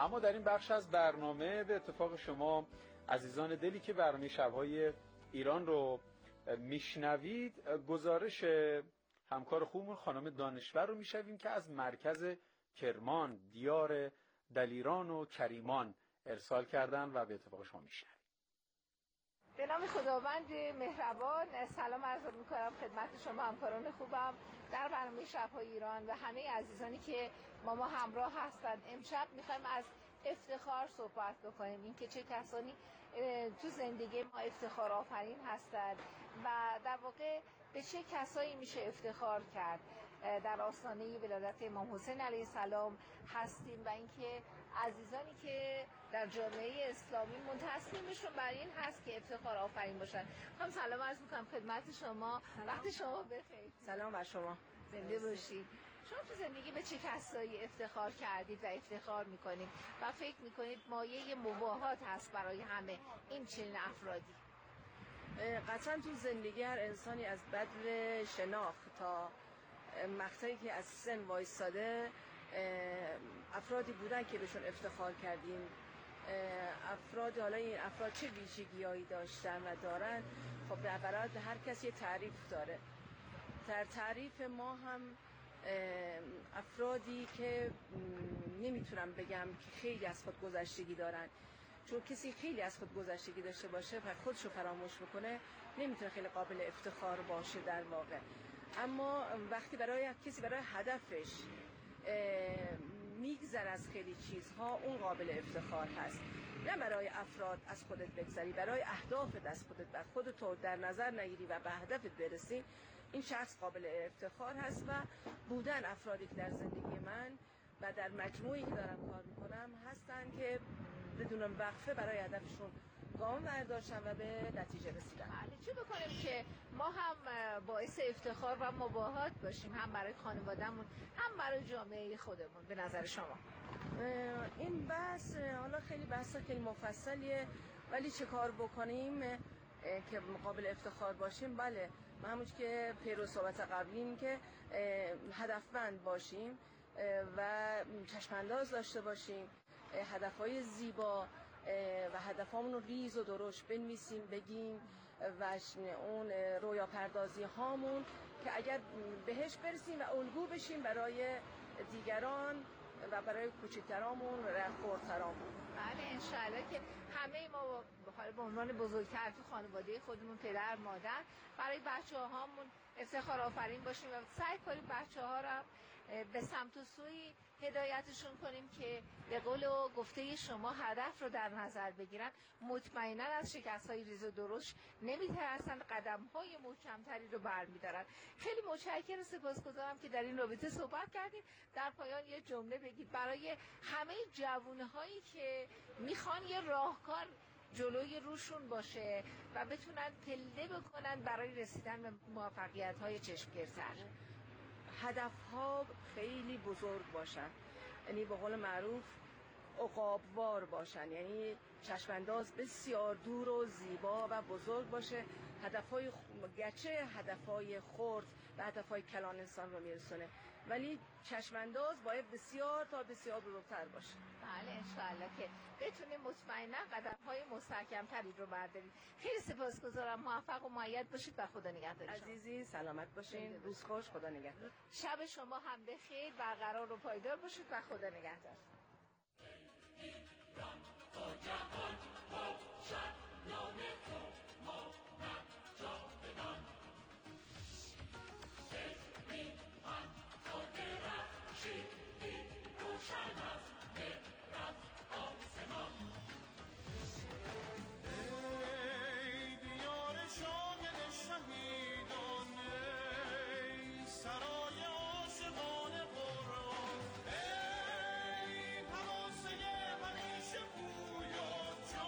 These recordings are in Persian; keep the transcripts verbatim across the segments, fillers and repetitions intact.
اما در این بخش از برنامه به اتفاق شما عزیزان دلی که برنامه شب‌های ایران رو میشنوید، گزارش همکار خوبمون خانم دانشور رو میشنویم که از مرکز کرمان دیار دلیران و کریمان ارسال کردن و به اتفاق شما میشنویم. به نام خداوند مهربان، سلام عرض می‌کنم خدمت شما همکاران خوبم در برنامه شب‌های ایران و همه عزیزانی که ما ما همراه هستند. امشب می‌خوایم از افتخار صحبت بکنیم، اینکه چه کسانی تو زندگی ما افتخار آفرین هستند و در واقع به چه کسایی میشه افتخار کرد. در آستانه ولادت امام حسین علیه السلام هستیم و اینکه عزیزانی که در جامعه اسلامی منتسبینشون بر این هست که افتخار آفرین باشن. خانم سلام عرض می‌کنم خدمت شما، وقت شما بخیر. سلام بر شما، زنده باشید. شما تو زندگی به چه کسایی افتخار کردید و افتخار میکنید و فکر میکنید مایه مباهات هست برای همه این چنین افرادی؟ قطعا تو زندگی هر انسانی از بدو شناخت تا مقطعی که از سن وایستاده افرادی بودن که بهشون افتخار کردیم. افراد، حالا این افراد چه ویژگی‌هایی داشتن و دارن، خب به عبارت هر کسی تعریف داره. در تعریف ما هم افرادی که نمیتونم بگم که خیلی از خود گذشتگی دارن، چون کسی خیلی از خود گذشتگی داشته باشه و خودشو فراموش میکنه نمیتونه خیلی قابل افتخار باشه در واقع. اما وقتی برای کسی برای هدفش میگذر از خیلی چیزها، اون قابل افتخار هست. نه برای افراد از خودت بگذری، برای اهدافت از خودت بر خودت در نظر نگیری و به هدفت برسی، این شخص قابل افتخار هست. و بودن افرادی که در زندگی من و در مجموعی که دارم کار میکنم هستن که بدون وقفه برای هدفشون گام برداشتن و به نتیجه رسیدن. بله، چه بکنیم که ما هم باعث افتخار و مباهات باشیم، هم برای خانوادهمون هم برای جامعه خودمون. به نظر شما این بحث حالا خیلی بحث خیلی مفصلیه، ولی چه کار بکنیم که مقابل افتخار باشیم؟ بله، ما همون که پیرو صحبت قبلیم که هدفمند باشیم و چشمانداز داشته باشیم، هدفهای زیبا و هدفامون رو ریز و درشت بنویسیم، بگیم و اون رویا پردازی هامون که اگر بهش برسیم و الگو بشیم برای دیگران و برای کوچکترامون و خردترامون. بله، انشاءالله که همه ما به عنوان بزرگتر تو خانواده خودمون، پدر مادر، برای بچه هامون افتخار آفرین باشیم و سعی کنیم بچه ها رو به سمت و سوی هدایتشون کنیم که به قول و گفته شما هدف رو در نظر بگیرن. مطمئنا از شکست های ریز و درشت نمیترسن، قدم های محکمتری رو برمیدارن. خیلی متشکرم، سپاسگزارم که در این رابطه صحبت کردید. در پایان یه جمله بگید برای همه جوانهایی که میخوان یه راهکار جلوی روشون باشه و بتونن پله بکنن برای رسیدن به موفقیت‌های چشمگیرتر. هدف‌ها خیلی بزرگ باشن، یعنی به قول معروف عقابوار باشن، یعنی چشمانداز بسیار دور و زیبا و بزرگ باشه. هدف‌های گرچه هدف‌های خرد و هدف‌های کلان انسان رو میرسونه، ولی چشمانداز باید بسیار تا بسیار بزرگتر باشه. بله، انشاءالله که بتونیم مطمئنا قدم‌های مستحکم‌تری رو برداریم. خیلی سپاسگزارم، موفق و مؤید باشید و خدا نگهدار. عزیزی سلامت باشین، روز خوش، خدا نگهدار. شب شما هم بخیر، برقرار و پایدار باشید و خدا نگهدار. ای حواسه همیشه بوی و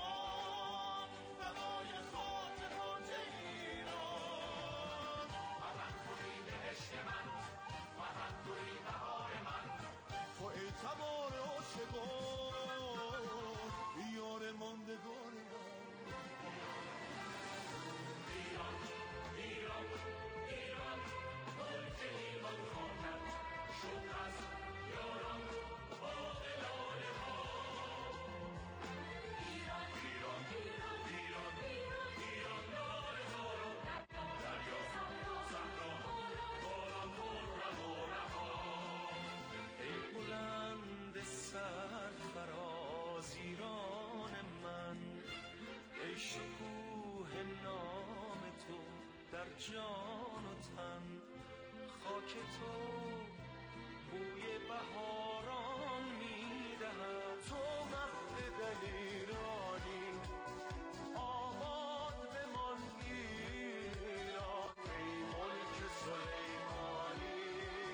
جان و تن، خاک تو بوی بهاران میدهد. تو مهد دلیرانی آباد بمان ایران، ای ملک سلیمانی.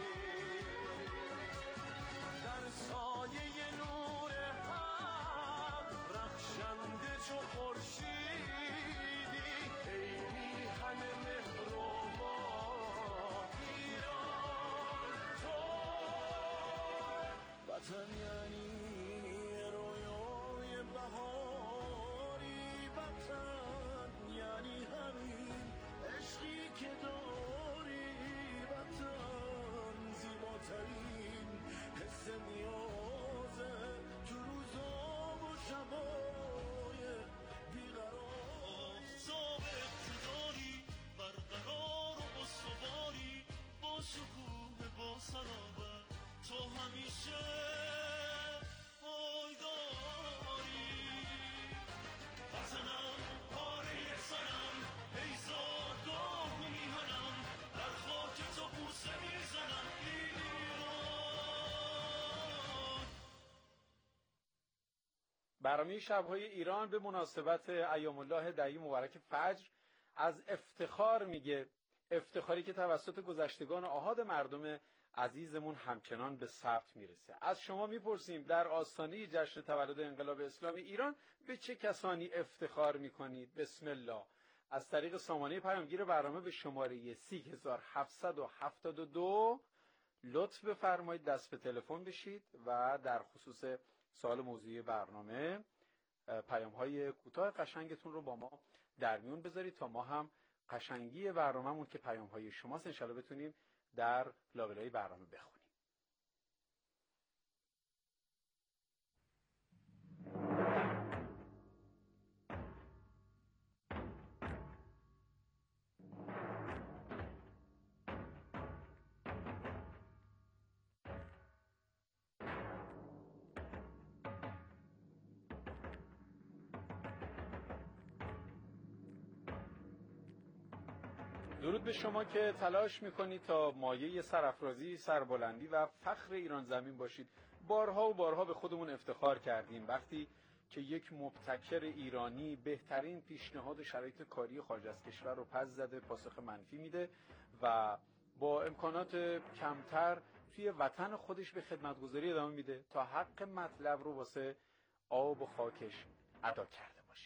در سایه نور حق رخشنده چو خورشیدی، ای میهن مهر و ماه ایران. تو وطن یعنی رویای بهاری، وطن یعنی همین عشقی که داری، وطن زیباترین حس نیازه تو روزا و شبای بیقرار. آفتاب اقتداری برقرار و استواری، با شکوه با صلابت تو همیشه پایداری. وطنم پاره سرم، ای زادگاه و میهنم، در خاک تو بوسه میزنم ایران. برنامه شب‌های ایران به مناسبت ایام الله دهی مبارک فجر از افتخار میگه، افتخاری که توسط گذشتگان آحاد مردم عزیزمون همچنان به ثبت میرسه. از شما میپرسیم در آستانه جشن تولد انقلاب اسلامی ایران به چه کسانی افتخار میکنید؟ بسم الله. از طریق سامانه پیامگیر برنامه به شماره سی هزار هفتصد و هفتاد و دو لطف بفرمایید دست به تلفن بشید و در خصوص سوال موضوعی برنامه پیام‌های کوتاه قشنگتون رو با ما در میون بذارید تا ما هم قشنگی برنامه‌مون که پیام‌های شماست انشالله بتونیم در لابلای برنامه بخونیم. درود به شما که تلاش میکنید تا مایه سرافرازی، سربلندی و فخر ایران زمین باشید. بارها و بارها به خودمون افتخار کردیم وقتی که یک مبتکر ایرانی بهترین پیشنهاد و شرایط کاری خارج از کشور رو پس زده، پاسخ منفی میده و با امکانات کمتر توی وطن خودش به خدمتگزاری ادامه میده تا حق مطلب رو واسه آب و خاکش ادا کرده باشه.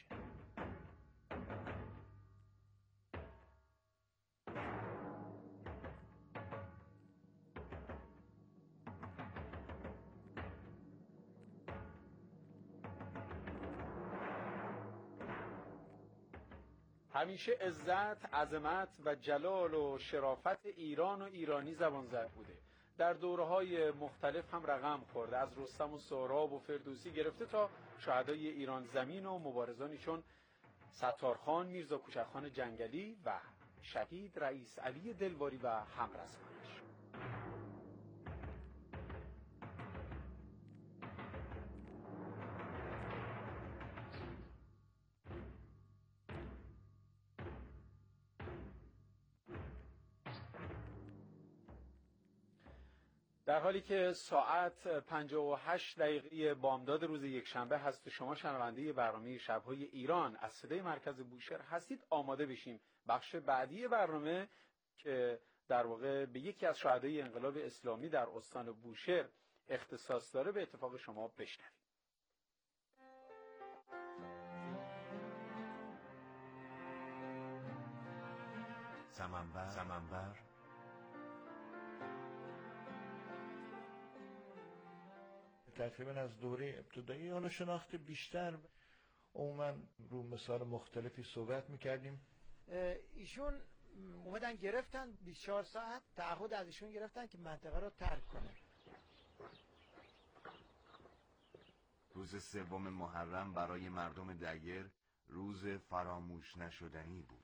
همیشه عزت، عظمت و جلال و شرافت ایران و ایرانی زبان زد بوده. در دوره‌های مختلف هم رقم خورده، از رستم و سهراب و فردوسی گرفته تا شهدای ایران زمین و مبارزانی چون ستارخان، میرزا کوچکخان جنگلی و شهید رئیس علی دلواری و همرزمانش. در حالی که ساعت پنجاه و هشت دقیقه بامداد روز یکشنبه هست و شما شنونده برنامه شب‌های ایران از صدای مرکز بوشهر هستید، آماده بشیم بخش بعدی برنامه که در واقع به یکی از شهدای انقلاب اسلامی در استان بوشهر اختصاص داره به اتفاق شما بشنویم. سمنبر سمنبر تقریبا از دوره ابتدایی حالا شناخت بیشتر عموما رو مثال مختلفی صحبت میکردیم. ایشون اومدن گرفتن بیست و چهار ساعت تعهد از ایشون گرفتن که منطقه رو ترک کنه. روز سوم محرم برای مردم دیر روز فراموش نشدنی بود.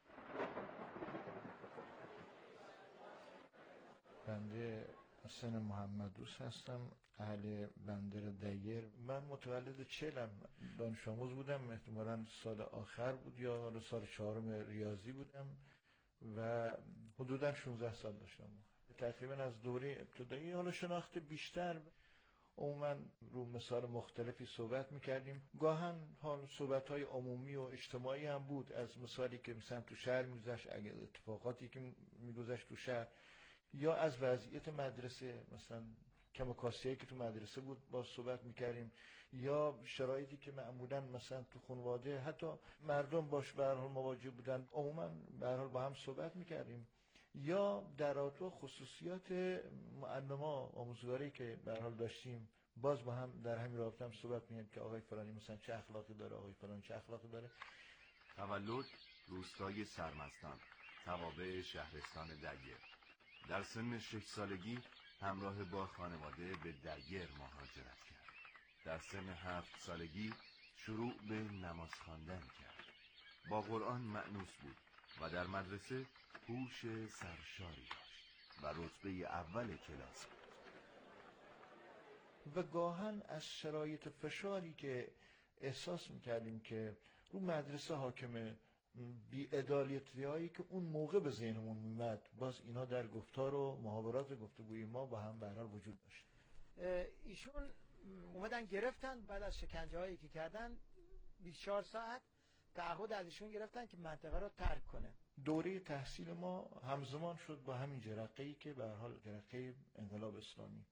بنده حسین محمدوس هستم، اهل بندر دیر. من متولد چلم، دانش آموز بودم، احتمالاً سال آخر بود یا حالا سال چهارم ریاضی بودم. و حدوداً شانزده سال داشتم. تقریبا از دوره ابتدایی حالا شناخت بیشتر عموما رو مسائل مختلفی صحبت میکردیم. گاهن حال صحبت‌های عمومی و اجتماعی هم بود از مسائلی که مثلا تو شهر میگذشت، اگر اتفاقاتی که میگذشت تو شهر، یا از وضعیت مدرسه، مثلا کم و کاستی‌هایی که تو مدرسه بود با صحبت میکردیم، یا شرایطی که معمولا مثلا تو خانواده حتی مردم باش به هر حال مواجه بودن، عموما به هر حال با هم صحبت میکردیم. یا در رابطه خصوصیات معلما آموزگاری که به هر حال داشتیم، باز با هم در همین رابطه هم صحبت می‌کردیم که آقای فلانی مثلا چه اخلاقی داره، آقای فلانی چه اخلاقی داره. تولد روستای سرمستان، توابع شهرستان دگیر. در سن شش سالگی همراه با خانواده به دگیر مهاجرت کرد. در سن هفت سالگی شروع به نماز خواندن کرد. با قرآن مأنوس بود و در مدرسه هوش سرشاری داشت و رتبه اول کلاس بود. و گاهن از شرایط فشاری که احساس میکردیم که رو مدرسه حاکمه، بی‌عدالتی‌هایی که اون موقع به ذهنمون میمد، باز اینا در گفتار و محاورات گفتگوی ما با هم به هر حال وجود داشت. ایشون اومدن گرفتن بعد از شکنجه هایی که کردن بیست و چهار ساعت تعهد از ایشون گرفتن که منطقه رو ترک کنه. دوره تحصیل ما همزمان شد با همین جرقه‌ای که به هر حال جرقه انقلاب اسلامی.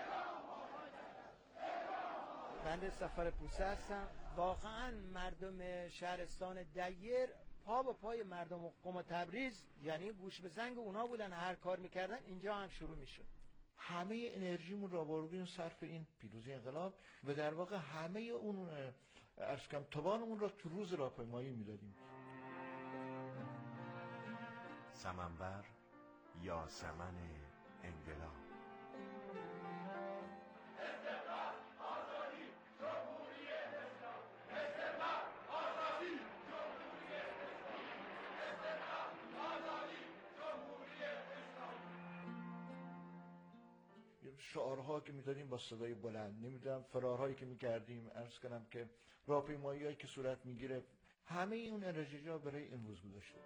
بنده سفر پوسه هستم. واقعا مردم شهرستان دگیر پا به پای مردم قم تبریز، یعنی گوش به زنگ اونا بودن، هر کار میکردن اینجا هم شروع میشد. همه انرژیمون را آوردیم صرف این پیروزی انقلاب و در واقع همه اون عرض کنم توانمون را تو روز راهپیمایی میدادیم. سمنبر یا سمن انقلاب. شعارها که میدادیم با صدای بلند، نمیدونم فرارهایی که میکردیم، عرض کنم که راهپیمایی‌هایی که صورت میگرفت، همه اون انرژی‌ها برای این روز گذاشته.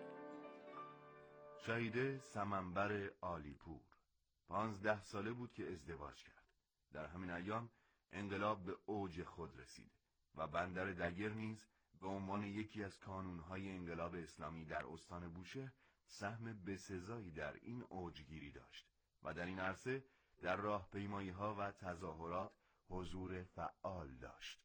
شهید سمنبر عالیپور پانزده ساله بود که ازدواج کرد. در همین ایام انقلاب به اوج خود رسید و بندر دگیر نیز به عنوان یکی از کانونهای انقلاب اسلامی در استان بوشهر سهم بسزایی در این اوجگیری داشت و در این عرصه در راهپیمایی‌ها و تظاهرات حضور فعال داشت.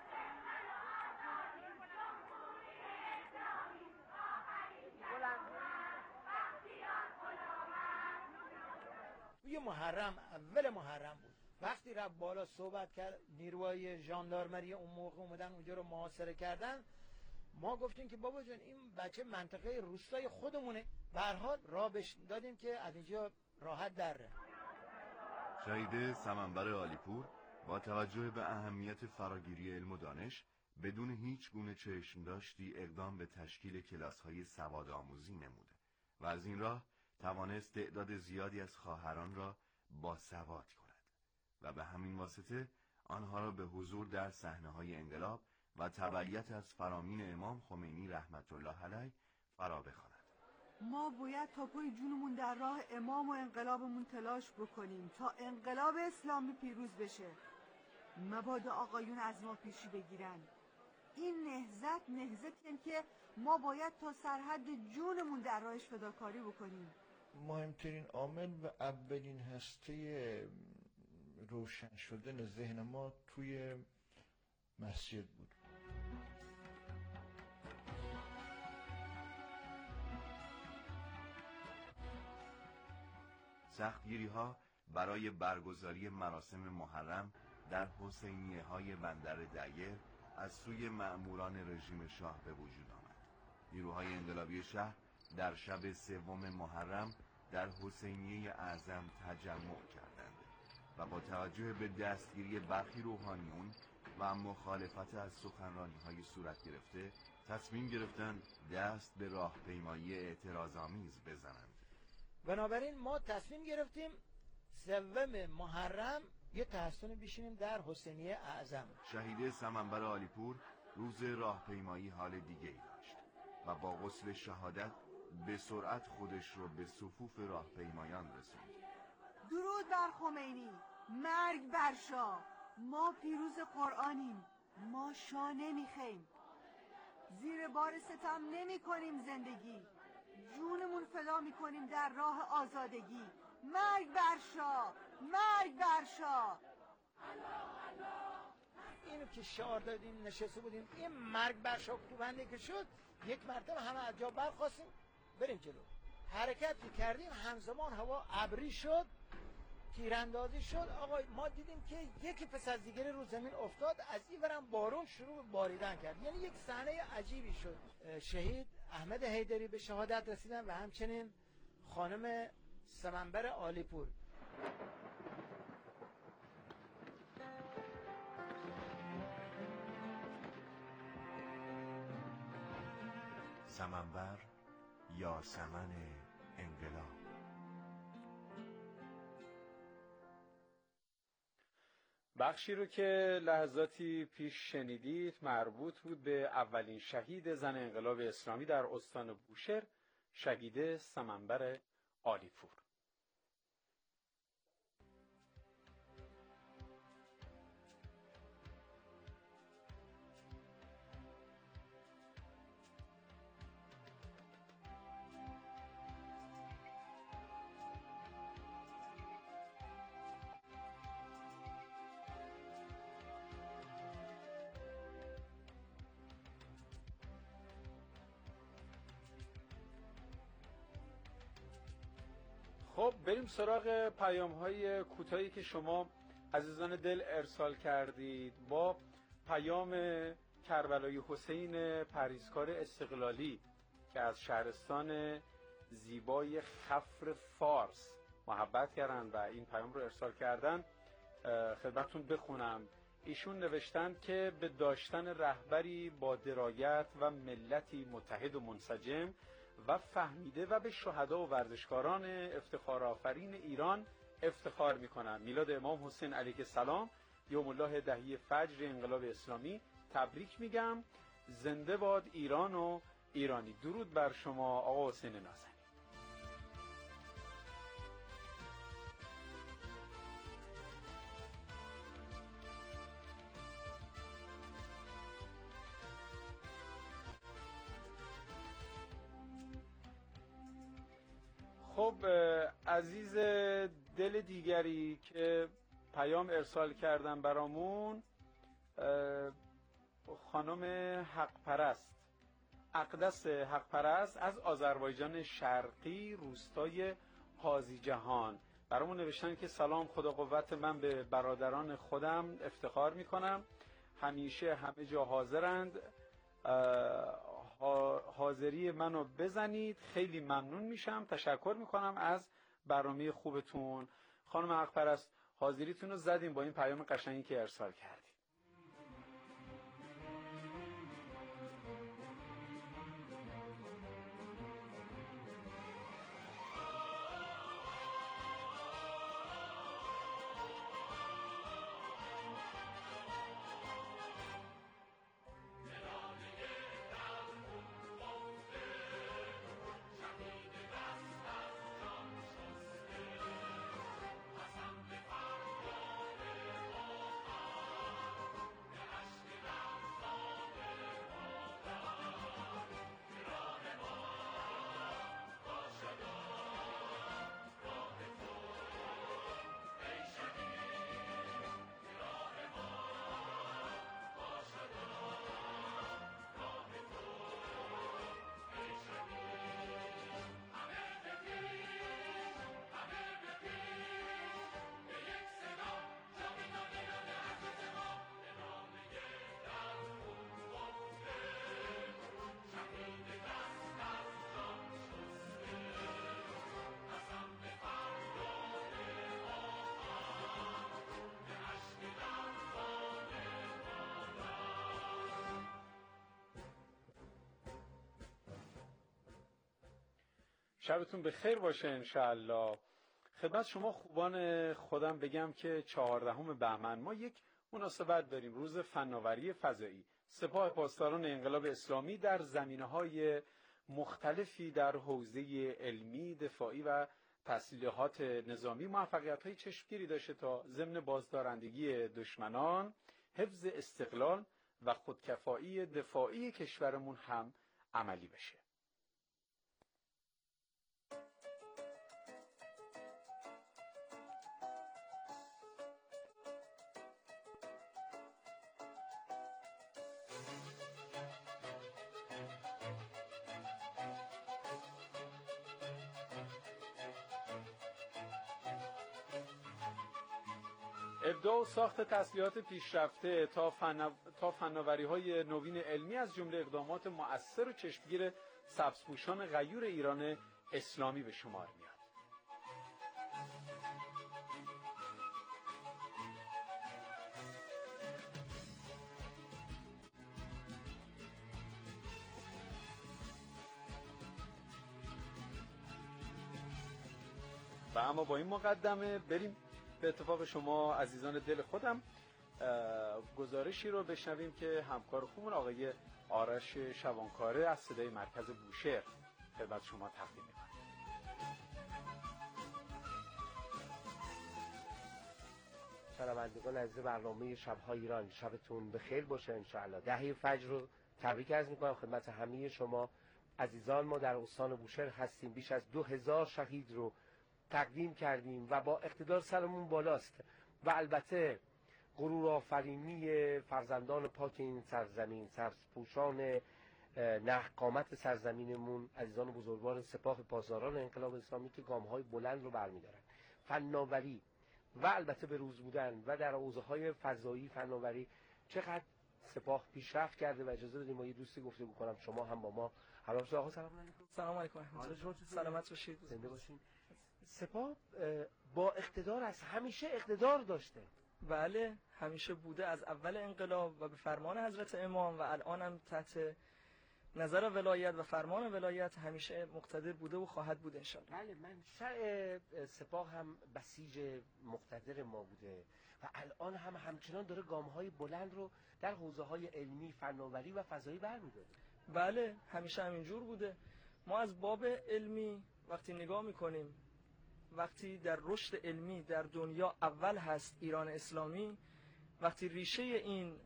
توی محرم، اول محرم بود، وقتی رفت بالا صحبت کرد، نیروهای ژاندارمری اون موقع اومدن اونجا رو محاصره کردن، ما گفتیم که بابا جان این بچه منطقه روستای خودمونه، به هر حال راه بهش دادیم که از اینجا راحت دره. شهید سمنبر عالیپور با توجه به اهمیت فراگیری علم و دانش بدون هیچ گونه چشم داشتی اقدام به تشکیل کلاس‌های سوادآموزی نمود و از این راه توانست تعداد زیادی از خواهران را باسواد کند و به همین واسطه آنها را به حضور در صحنه‌های انقلاب و تبعیت از فرامین امام خمینی رحمت الله علیه فرا بخواند. ما باید تا پای جونمون در راه امام و انقلابمون تلاش بکنیم تا انقلاب اسلامی پیروز بشه. مبادا آقایون از ما پیشی بگیرن. این نهضت نهضتیه که ما باید تا سرحد جونمون در راهش فداکاری بکنیم. مهمترین عامل و اولین هسته روشن شدن ذهن ما توی مسجد بود. سختگیری‌ها برای برگزاری مراسم محرم در حسینیه‌های بندر دگیر از سوی مأموران رژیم شاه به وجود آمد. نیروهای انقلابی شهر در شب سوم محرم در حسینیه اعظم تجمع کردند و با توجه به دستگیری برخی روحانیون و مخالفت از سخنرانی‌های صورت گرفته تصمیم گرفتند دست به راهپیمایی اعتراض‌آمیز بزنند. بنابراین ما تصمیم گرفتیم سوم محرم یه تحسن بشینیم در حسینیه اعظم. شهید سمنبر عالیپور روز راهپیمایی حال دیگه‌ای داشت و با غسل شهادت به سرعت خودش رو به صفوف راهپیمایان رسوند. درود بر خمینی، مرگ بر شاه. ما پیروز قرآنیم، ما شاه نمیخیم، زیر بار ستم نمی کنیم زندگی، جونمون فدا می کنیم در راه آزادگی. مرگ بر شاه، مرگ بر شاه. اینو که شعار دادیم نشسته بودیم، این مرگ بر شاه کوبنده که شد، یک مرتبه همه از جا برخاستیم بریم جلو. حرکت که کردیم همزمان هوا ابری شد، تیراندازی شد. آقا ما دیدیم که یکی پس از دیگری رو زمین افتاد، از این ورم بارون شروع به باریدن کرد. یعنی یک صحنه عجیبی شد. شهید احمد حیدری به شهادت رسیدن و همچنین خانم سمنبر عالیپور. سمنبر یا سمن انقلاب. بخشی رو که لحظاتی پیش شنیدید مربوط بود به اولین شهید زن انقلاب اسلامی در استان بوشهر، شهیده سمنبر عالیپور. خب بریم سراغ پیام های کوتاهی که شما عزیزان دل ارسال کردید. با پیام کربلایی حسین پرهیزکار استقلالی که از شهرستان زیبای خفر فارس محبت کردن و این پیام رو ارسال کردن، خدمتتون بخونم. ایشون نوشتند که به داشتن رهبری با درایت و ملتی متحد و منسجم و فهمیده و به شهدا و ورزشکاران افتخار آفرین ایران افتخار می‌کنم. میلاد امام حسین علیه السلام یوم الله دهی فجر انقلاب اسلامی تبریک میگم. زنده باد ایران و ایرانی. درود بر شما آقا حسین نازنین. خب عزیز دل دیگری که پیام ارسال کردن برامون، خانم حق پرست، اقدس حق پرست از آذربایجان شرقی روستای قاضی جهان برامون نوشتن که سلام، خدا قوت، من به برادران خودم افتخار میکنم، همیشه همه جا حاضرند، حاضری منو بزنید، خیلی ممنون میشم، تشکر میکنم از برنامه خوبتون. خانم حق پرست حاضریتون رو زدیم با این پیام قشنگی که ارسال کردید. شبتون به خیر باشه انشاءالله. خدمت شما خوبان خودم بگم که چهاردهم بهمن ما یک مناسبت داریم، روز فناوری فضایی. سپاه پاسداران انقلاب اسلامی در زمینه‌های مختلفی در حوزه علمی، دفاعی و تسلیحات نظامی موفقیت‌های چشمگیری داشته تا ضمن بازدارندگی دشمنان، حفظ استقلال و خودکفایی دفاعی کشورمون هم عملی بشه. ابداع و ساخت تسلیحات پیشرفته تا فن... تا فناوری‌های نوین علمی از جمله اقدامات مؤثر و چشمگیر سبزپوشان غیور ایران اسلامی به شمار میاد. و اما با این مقدمه بریم به اتفاق شما عزیزان دل خودم گزارشی رو بشنویم که همکار خوبمون آقای آرش شبانکاره از صدای مرکز بوشهر خدمت شما تقدیم می‌کنه. شنوندگان عزیز برنامه شب‌های ایران، شبتون بخیر باشه انشاءالله. دهه فجر رو تبریک عرض می‌کنم خدمت همه شما عزیزان. ما در استان بوشهر هستیم، بیش از دو هزار شهید رو تقدیم کردیم و با اقتدار سرمون بالاست و البته غرور آفرینی فرزندان پاک این سرزمین، سرپوشان نهقامت سرزمینمون، عزیزان بزرگوار سپاه پاسداران انقلاب اسلامی که گام‌های بلند رو برمی‌دارن. فناوری و البته به روز بودن و در حوزه‌های فضایی فناوری چقدر سپاه پیشرفت کرده و اجازه بدید ما یه دوستی گفتگو کنم. شما هم با ما همراه شید. آقا سلام علیکم. سلام علیکم. سلامت باشید. زنده باشین. سپاه با اقتدار است، همیشه اقتدار داشته. بله، همیشه بوده از اول انقلاب و به فرمان حضرت امام و الان هم تحت نظر ولایت و فرمان ولایت همیشه مقتدر بوده و خواهد بود انشاءالله. بله، منشأ سپاه هم بسیج مقتدر ما بوده و الان هم همچنان داره گام‌های بلند رو در حوزه‌های علمی، فناوری و فضایی برمی‌داره. بله، همیشه همینجور بوده. ما از باب علمی وقتی نگاه می‌کنیم، وقتی در رشد علمی در دنیا اول هست ایران اسلامی، وقتی ریشه این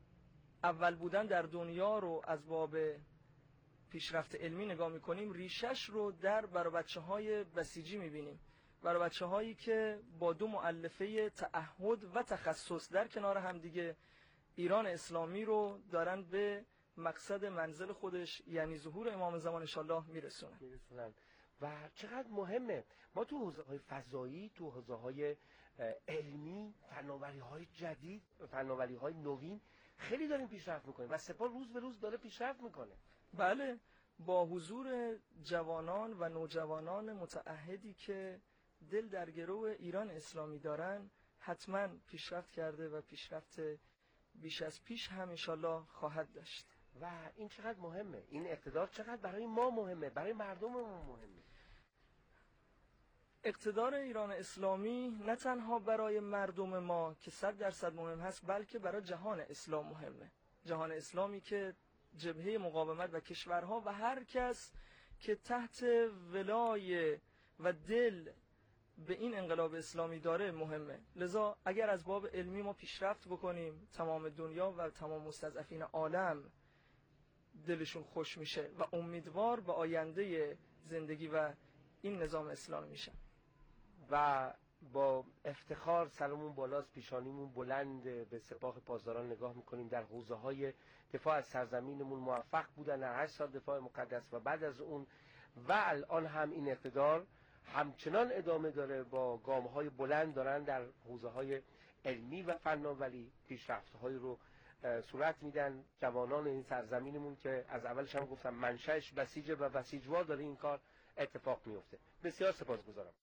اول بودن در دنیا رو از باب پیشرفت علمی نگاه میکنیم، ریشش رو در برای بچه های بسیجی میبینیم، برای بچه هایی که با دو مؤلفه تعهد و تخصص در کنار هم دیگه ایران اسلامی رو دارن به مقصد منزل خودش یعنی ظهور امام زمان انشالله میرسونن. میرسونن و چقدر مهمه ما تو حوزه‌های فضایی، تو حوزه‌های علمی، فناوری‌های جدید، فناوری‌های نوین خیلی داریم پیشرفت می‌کنیم و سپاه روز به روز داره پیشرفت می‌کنه. بله، با حضور جوانان و نوجوانان متعهدی که دل در گرو ایران اسلامی دارن حتما پیشرفت کرده و پیشرفت بیش از پیش هم انشالله خواهد داشت. و این چقدر مهمه، این اقتدار چقدر برای ما مهمه، برای مردممون مهمه. اقتدار ایران اسلامی نه تنها برای مردم ما که صد درصد مهم هست، بلکه برای جهان اسلام مهمه. جهان اسلامی که جبهه مقاومت و کشورها و هر کس که تحت ولای و دل به این انقلاب اسلامی داره مهمه. لذا اگر از باب علمی ما پیشرفت بکنیم، تمام دنیا و تمام مستضعفین عالم دلشون خوش میشه و امیدوار به آینده زندگی و این نظام اسلامی میشن و با افتخار سرمون بالاست، پیشانیمون بلند به سپاه پاسداران نگاه میکنیم. در حوزه های دفاع از سرزمینمون موفق بودن در هشت سال دفاع مقدس و بعد از اون و الان هم این اقتدار همچنان ادامه داره، با گام های بلند دارن در حوزه های علمی و فناوری پیشرفت های رو صورت میدن. جوانان این سرزمینمون که از اولش هم گفتم منشأش بسیجه و بسیجوار داره این کار اتفاق میفته. بسیار سپاسگزارم.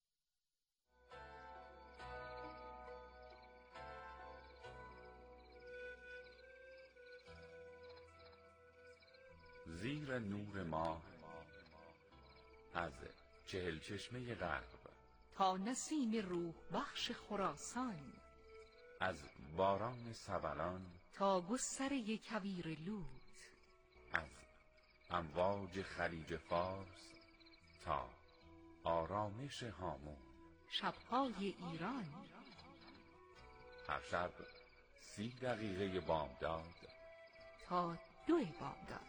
زیر نور ماه از چهل چشمه غرب تا نسیم روح بخش خراسان، از باران سبلان تا گستره کویر لوت، از امواج خلیج فارس تا آرامش هامون. شب‌های ایران. هر شب سی دقیقه بامداد تا دو بامداد.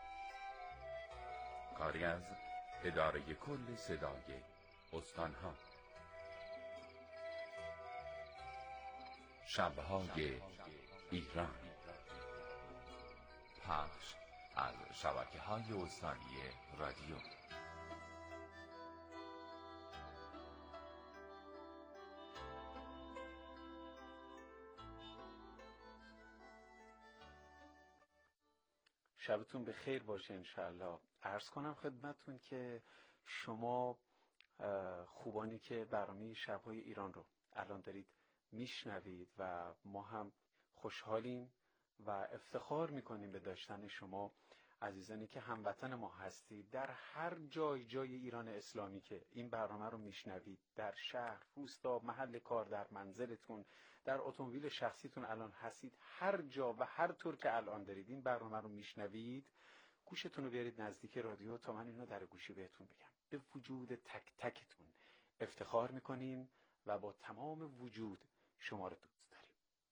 کاری از اداره کل صدای استانها. شب‌های ایران. پخش از شبکه‌های استانی رادیو. شبتون به خیر باشه انشاءالله. عرض کنم خدمتون که شما خوبانی که برنامه شب‌های ایران رو الان دارید میشنوید و ما هم خوشحالیم و افتخار میکنیم به داشتن شما عزیزانی که هموطن ما هستید در هر جای جای ایران اسلامی که این برنامه رو میشنوید، در شهر، روستا، محل کار، در منزلتون، در اتومبیل شخصیتون الان هستید، هر جا و هر طور که الان دارید این برنامه رو میشنوید، گوشتون رو بیارید نزدیک رادیو تا من اینو در گوشی بهتون بگم. به وجود تک تکتون افتخار میکنیم و با تمام وجود شما رو دوست داریم.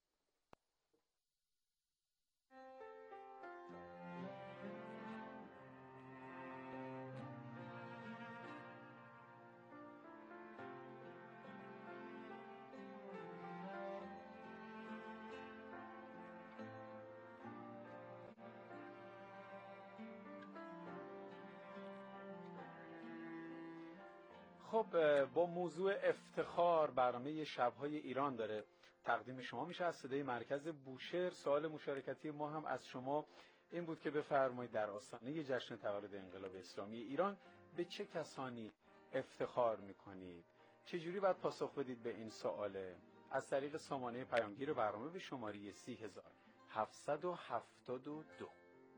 خب با موضوع افتخار برنامه شب‌های ایران داره تقدیم شما میشه از صدای مرکز بوشهر. سوال مشارکتی ما هم از شما این بود که بفرمایید در آستانه جشن تولد انقلاب اسلامی ایران به چه کسانی افتخار میکنید؟ چجوری باید پاسخ بدید به این سواله؟ از طریق سامانه پیامگیر برنامه به شماره سی هزار هفتصد و هفتاد و دو.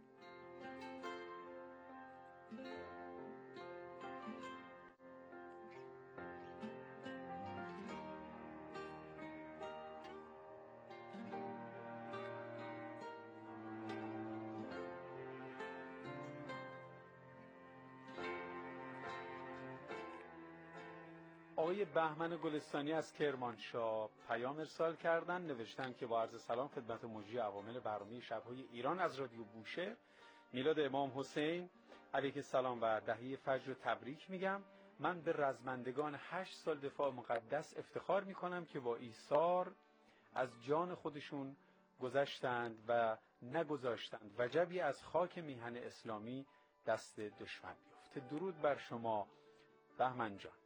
آقای بهمن گلستانی از کرمانشاه پیام ارسال کردن، نوشتن که با عرض سلام خدمت مجری عوامل برنامه شب‌های ایران از رادیو بوشهر، میلاد امام حسین علیه السلام و دهه فجر تبریک میگم. من به رزمندگان هشت سال دفاع مقدس افتخار میکنم که با ایثار از جان خودشون گذشتند و نگذاشتند وجبی از خاک میهن اسلامی دست دشمن بیفته. درود بر شما بهمن جان.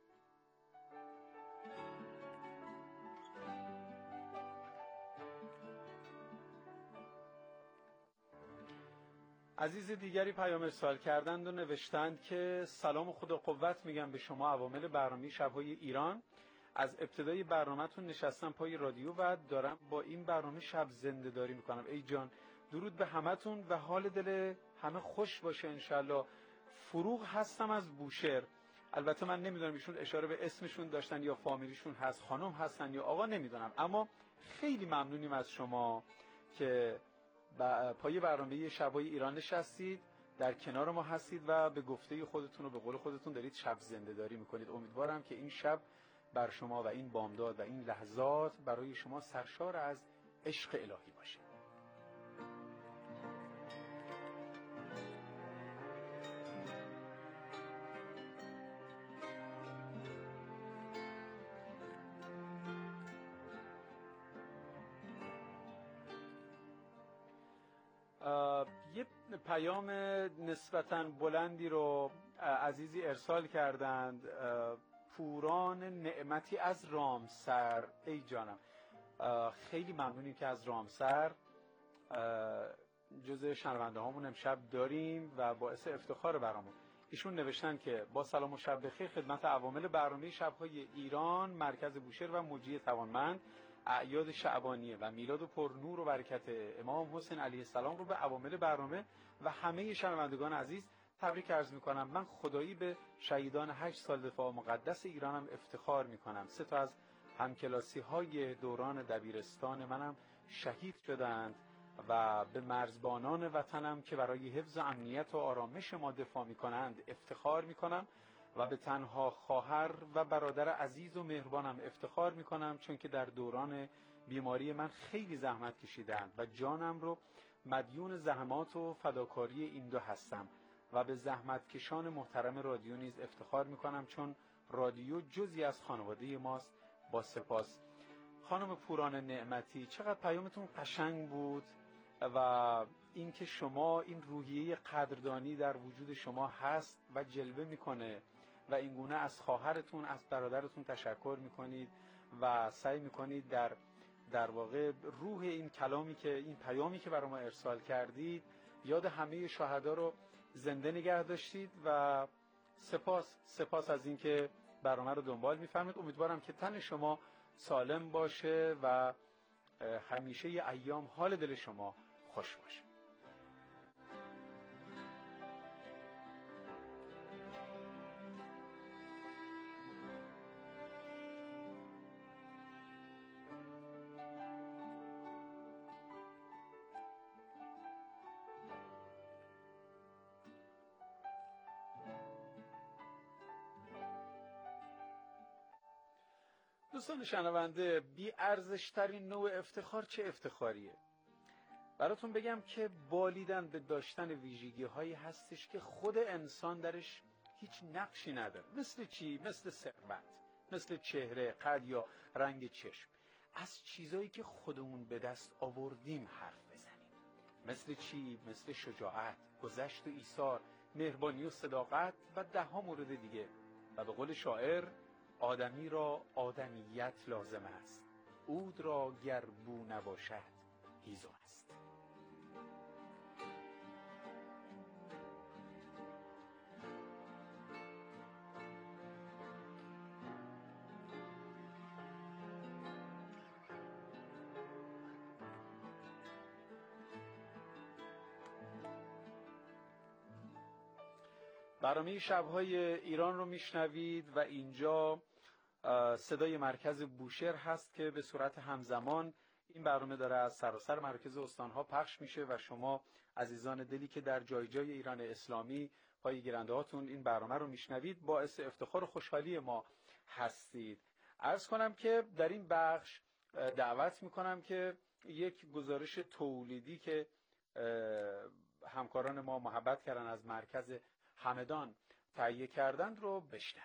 عزیز دیگری پیام ارسال کردند و نوشتند که سلام و خدا قوت میگم به شما عوامل برنامه شب‌های ایران. از ابتدای برنامه‌تون نشستم پای رادیو و دارم با این برنامه شب زنده داری میکنم. ای جان، درود به همتون و حال دل همه خوش باشه انشالله. فروغ هستم از بوشهر. البته من نمیدونم ایشون اشاره به اسمشون داشتن یا فامیلیشون هست، خانم هستن یا آقا نمیدونم، اما خیلی ممنونیم از شما که پای برنامه شب‌های ایران نشستید، در کنار ما هستید و به گفته خودتون و به قول خودتون دارید شب زنده داری میکنید. امیدوارم که این شب بر شما و این بامداد و این لحظات برای شما سرشار از عشق الهی باشه. یه پیام نسبتاً بلندی رو عزیزی ارسال کردند. پوران نعمتی از رامسر. ای جانم، خیلی ممنونیم که از رامسر جزء شنونده هامون امشب داریم و باعث افتخار برامون. ایشون نوشتن که با سلام و شب بخیر خدمت عوامل برنامه شب‌های ایران، مرکز بوشهر و مجری توانمند. اعیاد شعبانیه و میلاد و پرنور و برکت امام حسین علیه السلام رو به عوامل برنامه و همه شنوندگان عزیز تبریک عرض میکنم. من خدایی به شهیدان هشت سال دفاع مقدس ایرانم افتخار میکنم. سه تا از همکلاسی های دوران دبیرستان منم شهید شدند و به مرزبانان وطنم که برای حفظ امنیت و آرامش ما دفاع می‌کنند افتخار می‌کنم و به تنها خواهر و برادر عزیز و مهربانم افتخار می‌کنم، چون که در دوران بیماری من خیلی زحمت کشیدند و جانم رو مدیون زحمات و فداکاری این دو هستم و به زحمتکشان محترم رادیو نیز افتخار می‌کنم، چون رادیو جزئی از خانواده ماست. با سپاس. خانم پوران نعمتی، چقدر پیامتون قشنگ بود و اینکه شما این روحیه قدردانی در وجود شما هست و جلوه میکنه و اینگونه از خواهرتون، از برادرتون تشکر میکنید و سعی میکنید در در واقع روح این کلامی که این پیامی که برای ما ارسال کردید یاد همه شهدا رو زنده نگه داشتید و سپاس سپاس از اینکه برنامه رو دنبال می‌فرمایید. امیدوارم که تن شما سالم باشه و همیشه ی ایام حال دل شما خوش باشه. دوستان شنونده، بی ارزشترین نوع افتخار چه افتخاریه؟ براتون بگم که بالیدن به داشتن ویژگی هایی هستش که خود انسان درش هیچ نقشی نداره. مثل چی؟ مثل ثروت، مثل چهره، قد یا رنگ چشم. از چیزایی که خودمون به دست آوردیم حرف بزنیم. مثل چی؟ مثل شجاعت، گذشت و ایثار، مهربانی و صداقت و ده ها مورد دیگه. و به قول شاعر، آدمی را آدمیت لازم است، عود را گر بو نباشد هیزم است. برنامه شب‌های ایران رو میشنوید و اینجا صدای مرکز بوشهر هست که به صورت همزمان این برنامه داره از سراسر مرکز استانها پخش میشه و شما عزیزان دلی که در جای جای ایران اسلامی پای گیرنده هاتون این برنامه رو میشنوید باعث افتخار و خوشحالی ما هستید. عرض کنم که در این بخش دعوت میکنم که یک گزارش تولیدی که همکاران ما محبت کردن از مرکز همدان تهیه کردند رو بشنویم.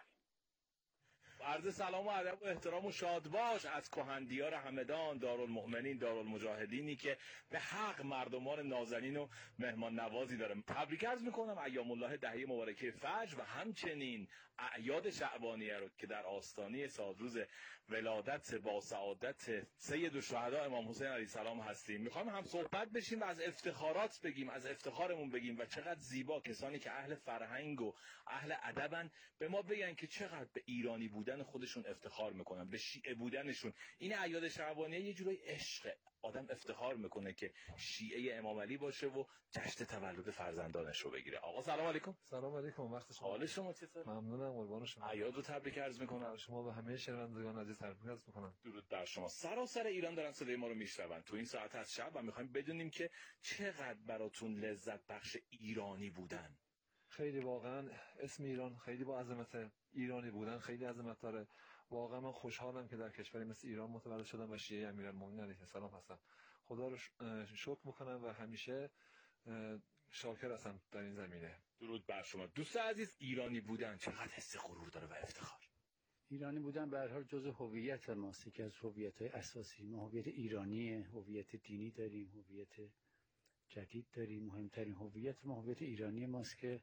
عرض سلام و ادب و احترام و شادباش از کهندیار همدان، دارالمؤمنین، دارالمجاهدینی که به حق مردمان نازنین و مهمان نوازی داره. تبریک عرض میکنم ایام الله دهه مبارکه فجر و همچنین اعیاد شعبانیه رو که در آستانه سالروز ولادت با سعادت سید الشهدا امام حسین علیه السلام هستیم. میخوام هم صحبت بشیم و از افتخارات بگیم، از افتخارمون بگیم و چقدر زیبا کسانی که اهل فرهنگ و اهل ادبن به ما بگن که چقدر به ایرانی بودن خودشون افتخار میکنن، به شیعه بودنشون. این اعیاد شعبانیه یه جورای عشقه، آدم افتخار میکنه که شیعه امام علی باشه و جشن تولد فرزندانش رو بگیره. آقا سلام علیکم. سلام علیکم، وقت شما. حال شما چطور؟ ممنونم، قربان شما. اعیاد رو تبریک عرض میکنم. شما و همه شنوندگان عزیز تبریک عرض میکنم. درود بر شما. سراسر ایران دارن صدای ما رو میشنون تو این ساعت از شب و میخوایم بدونیم که چقدر براتون لذت بخش ایرانی بودن. خیلی واقعا اسم ایران خیلی با عظمت، ایرانی بودن خیلی عظمت داره. واقعا من خوشحالم که در کشوری مثل ایران متولد شدم و شیعه امیرالمومنین علیه السلام هستم. خدا رو شکر میکنم و همیشه شاکر هستم در این زمینه. درود بر شما. دوست عزیز، ایرانی بودن چقدر حس غرور داره و افتخار. ایرانی بودن به هر حال جزء هویت ماست، که از هویت‌های اساسی ما. هویت ایرانی، هویت دینی داریم، هویت جدید داریم. مهمترین هویت ما هویت ایرانی ماست که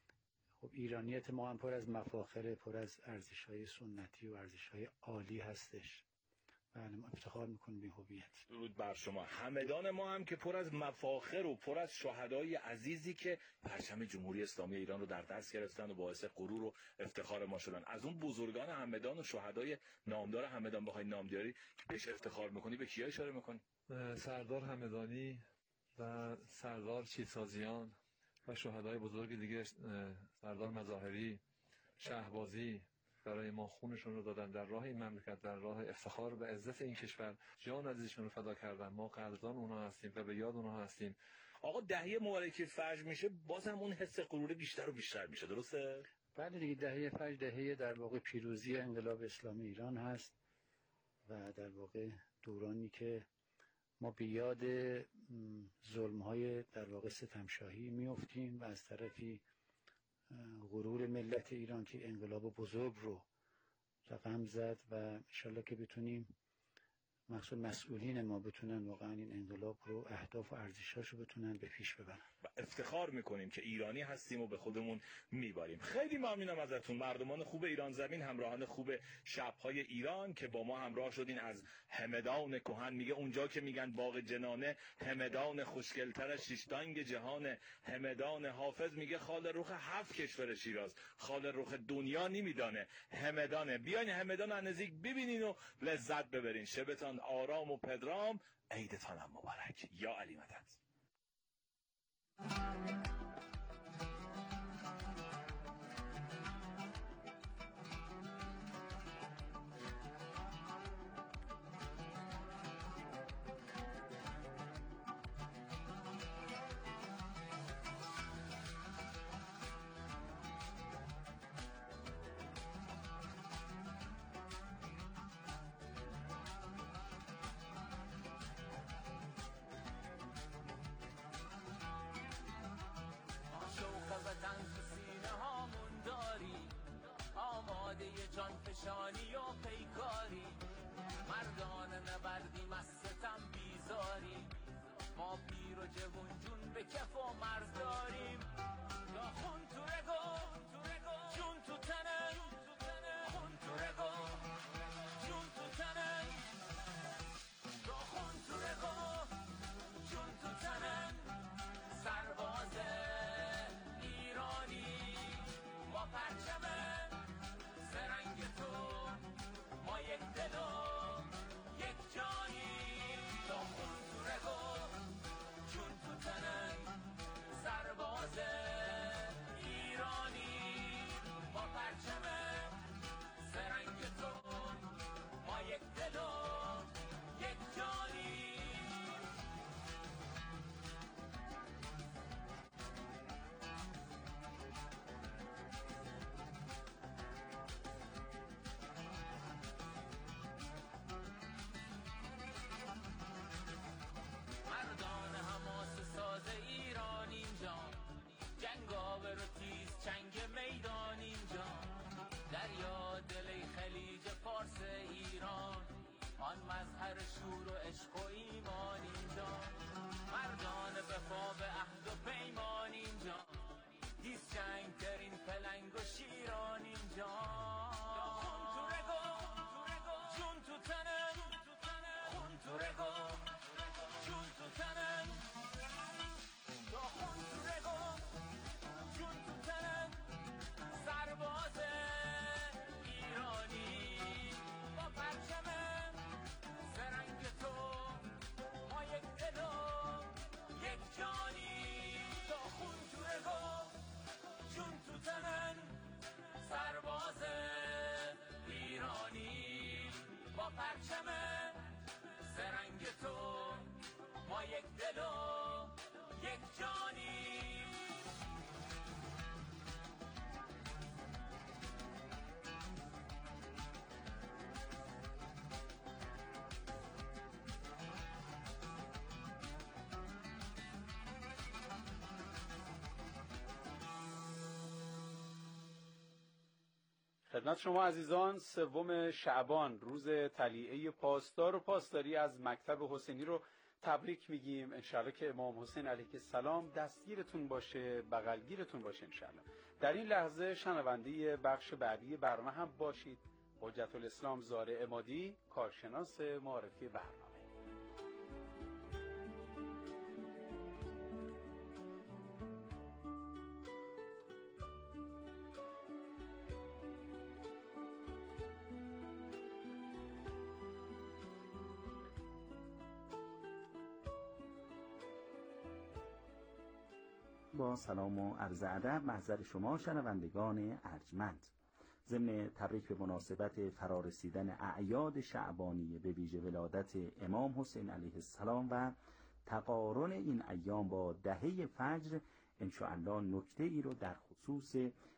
خب ایرانیت ما هم پر از مفاخر، پر از ارزش‌های سنتی و ارزش‌های عالی هستش. بله، ما افتخار میکنیم به هویت. درود بر شما. همدان ما هم که پر از مفاخر و پر از شهدای عزیزی که پرچم جمهوری اسلامی ایران رو در دست گرفتن و باعث غرور و افتخار ما شدن. از اون بزرگان همدان و شهدای نامدار همدان بخوای نامداری که بهش افتخار میکنی، به کیا اشاره میکنی؟ سردار همدانی و سردار چیسازیان و شهدای بزرگ دیگه، سردار مظاهری، شهبازی برای ما خونشون رو دادن در راه این مملکت، در راه افتخار و عزت این کشور، جان عزیزشون رو فدا کردن. ما قدردان اونها هستیم و به یاد اونها هستیم. آقا دهه مبارکه فجر میشه، بازم اون حس غرور بیشتر و بیشتر میشه، درسته؟ بله دیگه، دهه فجر دهه در واقع پیروزی انقلاب اسلامی ایران هست و در واقع دورانی که ما به یاد ظلم‌های در واقع ستمشاهی میافتیم و از طرفی غرور ملت ایران که انقلاب بزرگ رو رقم زد و انشالله که بتونیم مخصوص مسئولین ما بتونن واقعا این انقلاب رو اهداف و ارزش‌هاش رو بتونن به پیش ببرن. و افتخار میکنیم که ایرانی هستیم و به خودمون میباریم. خیلی ممنونم ازتون مردمان خوب ایران زمین، همراهان خوب شب‌های ایران که با ما همراه شدین از همدان کهن. میگه اونجا که میگن باغ جنانه، همدان خوشگلتر شیشتانگ جهان. همدان حافظ میگه خال رخ هفت کشور شیراز، خال رخ دنیا نمیدانه همدانه. بیاین همدان از نزدیک ببینین و لذت ببرین. شبتان آرام و پدرام، عیدتان هم مبارک. یا علی مدد. جانفشانی و پیکاری، مردان نبردیم از ستم بیزاری. ما پیر و جوون جون به کف و مرز داریم. یا خون تو رگو جون تو تنه، خون تو رگو جون تو تنه، یا خون تو رگو جون تو تنه. سرباز ایرانی با پرچم سرنگ تو، ما یک دل و یک جانی. تا خون تو رگو جون تو تنن، سرباز ایرانی با پرچم سرنگ تو، ما یک دل و یک جانی. چنگ میدان اینجا، دریا دل خلیج فارس ایران، آن مظهر شور و عشق و ایمان اینجا. مردان وفا به عهد و پیمان اینجا، دیز چنگ ترین پلنگ و شیران اینجا. خون تو رگو جون تو تنم، خون تو رگو جون تو تنم، خون تو رگو جون تو تنم. سرباز ایرانی با پرچم سرنگ تو، ما یک دل و یک جانی. تا خون تو رگو جون تو تنم. سرباز ایرانی با پرچم سرنگ تو، ما یک دل و یک جانی. خدمت شما عزیزان، سوم شعبان روز طلیعه پاسدار و پاسداری از مکتب حسینی رو تبریک میگیم. انشالله که امام حسین علیه السلام دستگیرتون باشه، بغلگیرتون باشه انشالله. در این لحظه شنونده بخش بعدی برنامه هم باشید. حجت الاسلام زاره عمادی، کارشناس معرفی برنامه. با سلام و عرض ادب محضر شما شنوندگان ارجمند. ضمن تبریک به مناسبت فرارسیدن اعیاد شعبانیه به ویژه ولادت امام حسین علیه السلام و تقارن این ایام با دهه فجر، انشاءالله نکته ای رو در خصوص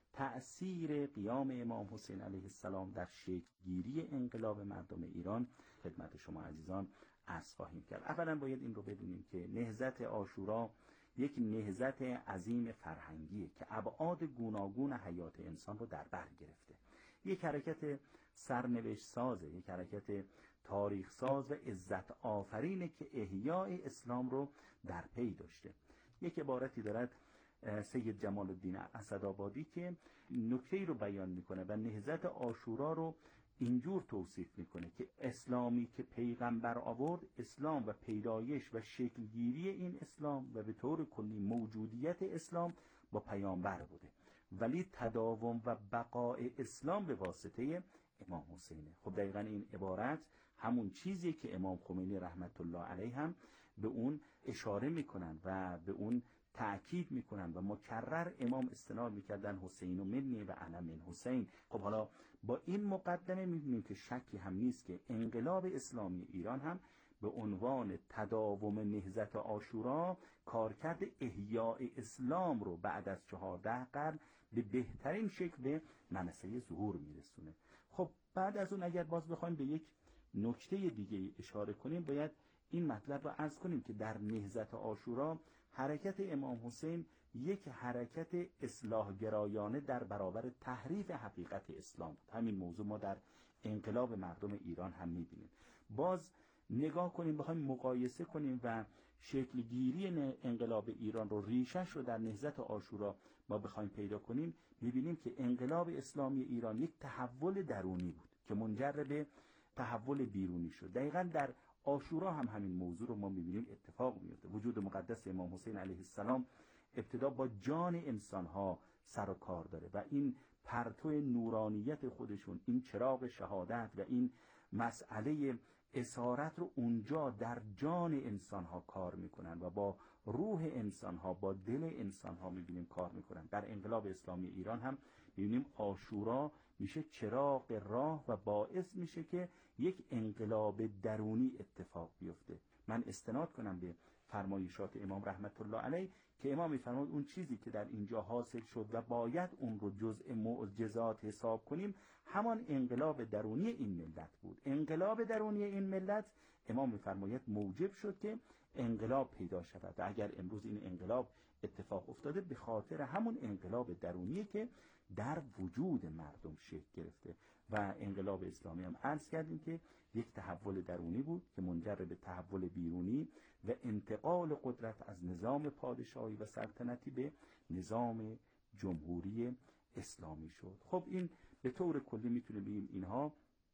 تأثیر قیام امام حسین علیه السلام در شکل‌گیری انقلاب مردم ایران خدمت شما عزیزان عرض خواهیم کرد. اولا باید این رو بدونیم که نهضت عاشورا یک نهضت عظیم فرهنگیه که ابعاد گوناگون حیات انسان رو در بر گرفته. یک حرکت سرنوشت سازه، یک حرکت تاریخ ساز و عزت آفرینه که احیای اسلام رو در پی داشته. یک عبارتی دارد سید جمال الدین اسدآبادی که نکته‌ای رو بیان میکنه و نهضت عاشورا رو اینجور توصیف میکنه که اسلامی که پیغمبر آورد، اسلام و پیدایش و شکلگیری این اسلام و به طور کلی موجودیت اسلام با پیامبر بوده، ولی تداوم و بقای اسلام به واسطه امام حسینه. خب دقیقا این عبارت همون چیزی که امام خمینی رحمت الله علیه هم به اون اشاره میکنن و به اون تأکید میکنن و مکرر امام استناد میکردن حسین و منی و انا من حسین. خب حالا با این مقدمه میبینیم که شکی هم نیست که انقلاب اسلامی ایران هم به عنوان تداوم نهضت عاشورا کارکرد احیاء اسلام رو بعد از چهارده قرن به بهترین شکل به منصه ظهور میرسونه. خب بعد از اون اگر باز بخوایم به یک نکته دیگه اشاره کنیم، باید این مطلب رو عرض کنیم که در نهضت عاشورا حرکت امام حسین یک حرکت اصلاح گرایانه در برابر تحریف حقیقت اسلام بود. همین موضوع ما در انقلاب مردم ایران هم میبینیم. باز نگاه کنیم، بخوایم مقایسه کنیم و شکلگیری انقلاب ایران رو، ریشش رو در نهضت عاشورا ما بخوایم پیدا کنیم، میبینیم که انقلاب اسلامی ایران یک تحول درونی بود که منجر به تحول بیرونی شد. دقیقاً در عاشورا هم همین موضوع رو ما میبینیم اتفاق میفته. وجود مقدس امام حسین علیه السلام ابتدا با جان انسانها سر و کار داره و این پرتو نورانیت خودشون، این چراغ شهادت و این مسئله اسارت رو اونجا در جان انسانها کار میکنن و با روح انسانها، با دل انسانها میبینیم کار میکنن. در انقلاب اسلامی ایران هم میبینیم عاشورا میشه چراغ راه و باعث میشه که یک انقلاب درونی اتفاق بیفته. من استناد کنم به فرمایشات امام رحمت الله علیه که امام میفرماد اون چیزی که در اینجا حاصل شد و باید اون رو جزء معجزات حساب کنیم، همان انقلاب درونی این ملت بود. انقلاب درونی این ملت امام میفرماید موجب شد که انقلاب پیدا شود و اگر امروز این انقلاب اتفاق افتاده به خاطر همون انقلاب درونی که در وجود مردم شکل گرفته. و انقلاب اسلامی هم عرض کردیم که یک تحول درونی بود که منجر به تحول بیرونی و انتقال قدرت از نظام پادشاهی و سلطنتی به نظام جمهوری اسلامی شد. خب این به طور کلی میتونه بگیم اینها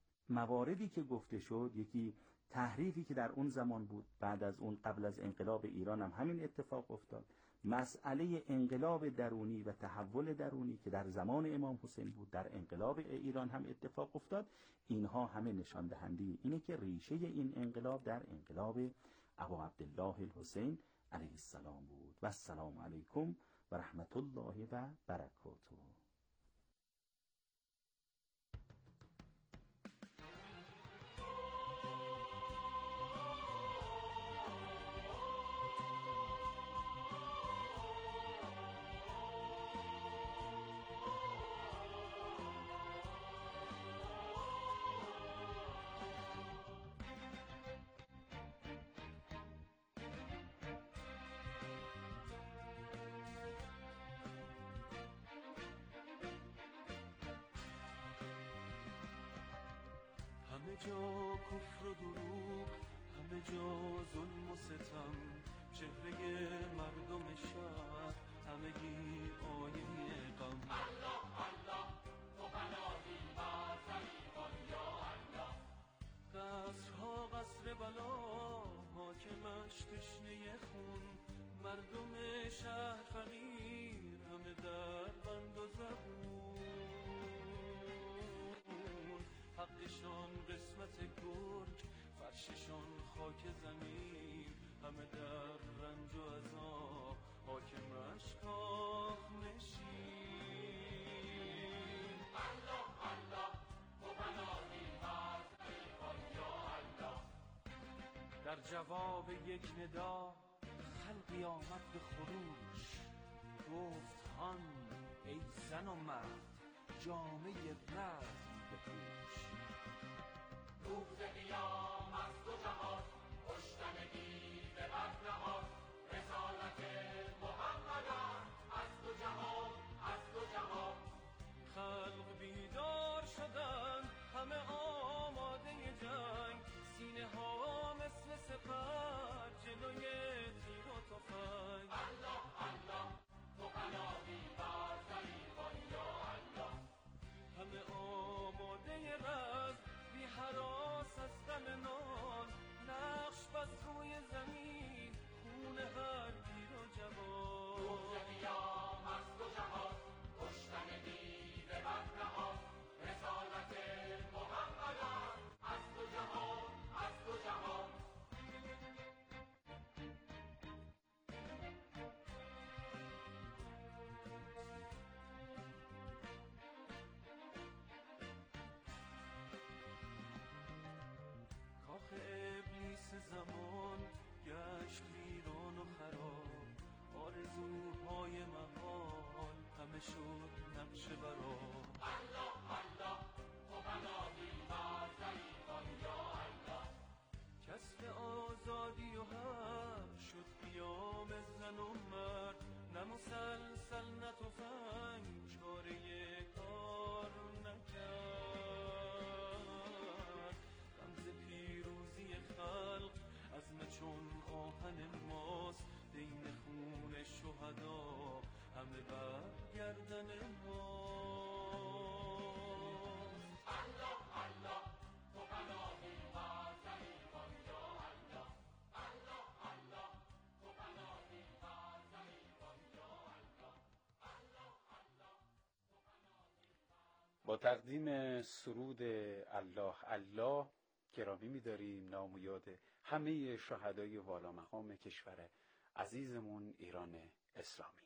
مواردی که گفته شد، یکی تحریفی که در اون زمان بود، بعد از اون قبل از انقلاب ایران هم همین اتفاق افتاد. مسئله انقلاب درونی و تحول درونی که در زمان امام حسین بود در انقلاب ایران هم اتفاق افتاد. اینها همه نشان دهنده اینه که ریشه این انقلاب در انقلاب ابا عبدالله الحسین علیه السلام بود. و السلام علیکم و رحمت الله و برکاته. همه جا کفر و دروغ، همه جا ظلم و ستم، چهره مردم شهر همگی آینه غم. الله الله تو بلایی بازی کن یا الله. قصرها قصر بلا، حاکمش تشنه خون، مردم شهر فقیر همه در بند و زبون. حقشان قسمت گرگ، فرششان خاک زمین، همه در رنج و عذاب، حاکمش کاخ نشین. الله در جواب یک ندا خلقی آمد به خروش، گفت هان ای زن و مرد جامعه رزم بپوش. روز قیام از دو جهان کشتن دیو بد نهاد، رسالت محمد از دو جهان از دو جهان. خلق بیدار شدند همه آماده جنگ، سینه ها مثل سپر جلوی تیر و تفنگ. الله الله تو پناهی بر ضعیفان یا الله. همه آماده رزم بی هراس از دم نان، نقش بس روی زمین خون هر پیر و جوان. روز قیام از دو جهان کشتن دیو بد نهاد، رسالت محمد از دو جهان از دو جهان. کاخ ابلیس زمان گشت ویران و خراب، آرزوهای محال همه شد نقش براب. الله الله تو پناهی بر ضعیفان یا الله. کسب آزادی و حق شد قیام زن و مرد، نه مسلسل نه تفنگ چاره کار نکرد. رمز پیروزی خلق عزم چون آهن ماست، دین خون شهدا همه برگردن ماست. الله الله تو پناهی بر ضعیفان یا الله. الله الله تو پناهی بر ضعیفان یا الله. الله الله تو پناهی. با تقدیم سرود الله الله گرامی می‌داریم نام و یاد همه شهدای والا مقام کشور عزیزمون ایران اسلامی.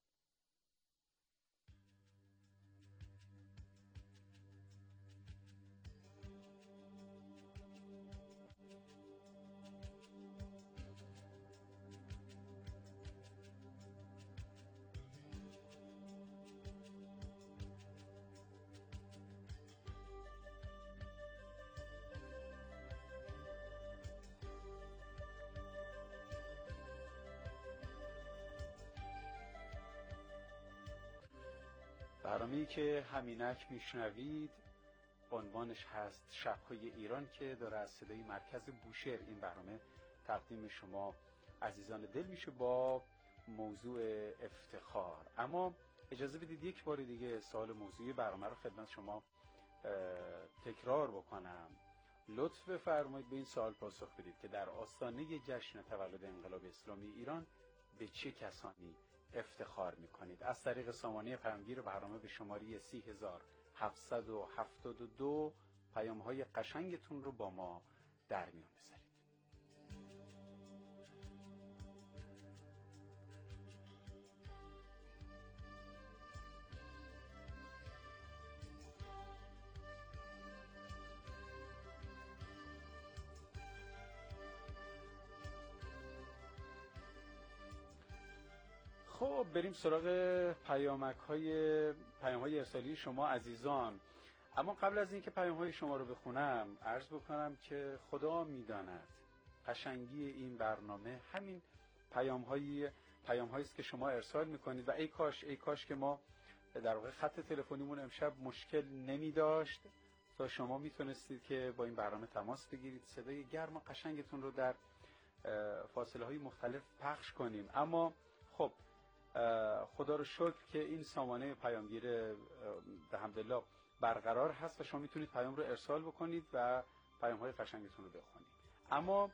برنامه‌ای که همینک میشنوید عنوانش هست شب‌های ایران که داره از صدای مرکز بوشهر این برنامه تقدیم شما عزیزان دل میشه با موضوع افتخار. اما اجازه بدید یک بار دیگه سوال موضوعی برنامه رو خدمت شما تکرار بکنم. لطف بفرمایید به این سوال پاسخ بدید که در آستانه جشن تولد انقلاب اسلامی ایران به چه کسانی افتخار میکنید؟ از طریق سامانه پیامگیر برنامه به شماره سی هزار هفتصد و هفتاد و دو پیام های قشنگتون رو با ما در میون بذارید. خب بریم سراغ پیامک های پیام های ارسالی شما عزیزان. اما قبل از اینکه پیام های شما رو بخونم عرض بکنم که خدا میداند قشنگی این برنامه همین پیام های پیام هایی است که شما ارسال میکنید و ای کاش ای کاش که ما در واقع خط تلفنیمون امشب مشکل نمی داشت تا شما میتونستید که با این برنامه تماس بگیرید، صدای گرم و قشنگتون رو در فاصله های مختلف پخش کنیم. اما خب خدا رو شکر که این سامانه پیامگیر الحمدلله برقرار هست و شما میتونید پیام رو ارسال بکنید و پیام های قشنگتون رو بخونید. اما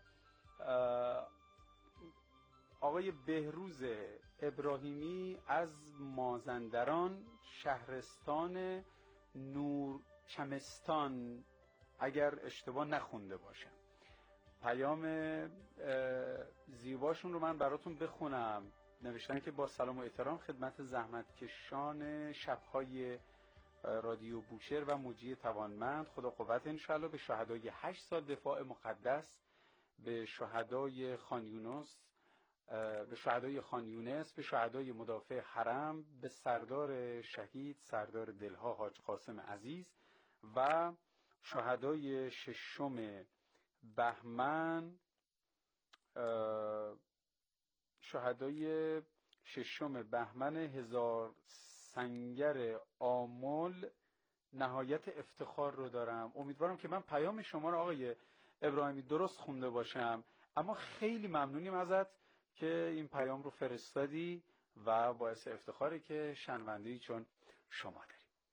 آقای بهروز ابراهیمی از مازندران شهرستان نورچمستان اگر اشتباه نخونده باشم، پیام زیباشون رو من براتون بخونم. نوشتن که با سلام و احترام خدمت زحمتکشان شب‌های رادیو بوشهر و مجری توانمند، خدا قوت انشالله به شهدای هشت سال دفاع مقدس به شهدای خان یونس، به شهدای خان یونس، به شهدای مدافع حرم، به سردار شهید سردار دلها حاج قاسم عزیز و شهدای ششم بهمن شهدای ششم بهمن هزار سنگر آمل نهایت افتخار رو دارم. امیدوارم که من پیام شما رو آقای ابراهیمی درست خونده باشم، اما خیلی ممنونیم ازت که این پیام رو فرستادی و باعث افتخاری که شنونده‌ای چون شما داریم.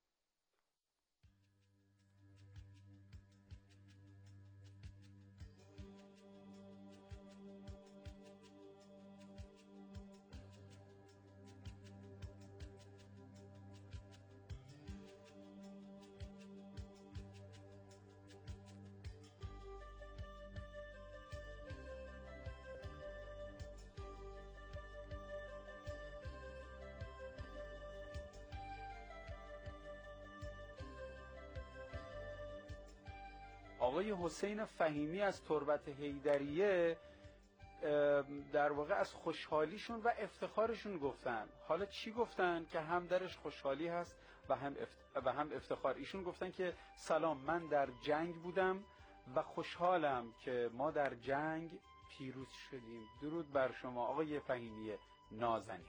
آقای حسین فهیمی از تربت حیدریه در واقع از خوشحالیشون و افتخارشون گفتن. حالا چی گفتن؟ که هم درش خوشحالی هست و هم و هم افتخار. ایشون گفتن که سلام، من در جنگ بودم و خوشحالم که ما در جنگ پیروز شدیم. درود بر شما آقای فهیمی نازنین.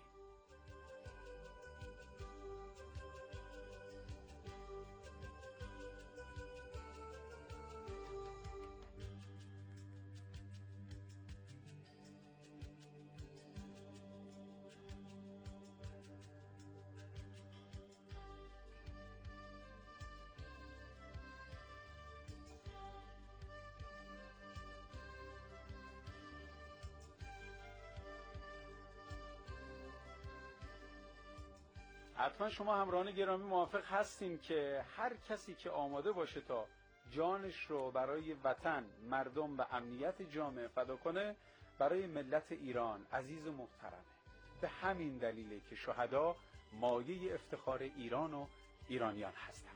حتما شما همراهان گرامی موافق هستیم که هر کسی که آماده باشه تا جانش رو برای وطن، مردم و امنیت جامعه فدا کنه برای ملت ایران عزیز و محترمه. به همین دلیله که شهدا مایه افتخار ایران و ایرانیان هستند.